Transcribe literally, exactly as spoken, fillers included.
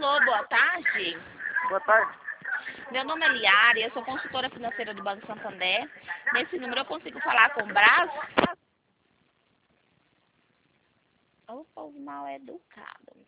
Alô, boa tarde. Boa tarde. Meu nome é Liara, eu sou consultora financeira do Banco Santander. Nesse número eu consigo falar com o Brás? O povo mal educado.